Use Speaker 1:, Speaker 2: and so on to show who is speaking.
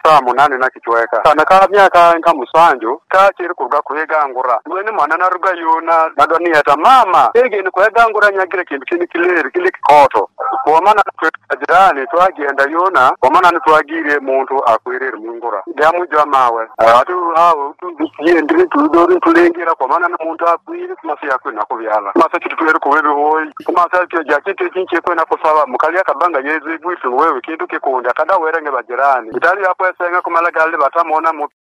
Speaker 1: ka munane na kichweka kana ka myaka nka musanjo ka chiri kuruga kuhegangura mwene mwana na ruga yona nadoni hata mama ege ni kuhegangura nyagire kintu kini kileri kili kikoto kwa maana jirani twagenda yona kwa maana nitwagire muntu akwirira mungura ndamujwa mawe atu hawo tuyendire tudori tulengera kwa maana muntu akwire masi yakwe nakubyala masa kitu twere kuwebe hoyi masa kyo jakite kinche kwe nakusaba mukali akabanga yeze bwitu wewe kintu kikonda kada werenge bajirani itali yapo esenga kumala gali batamona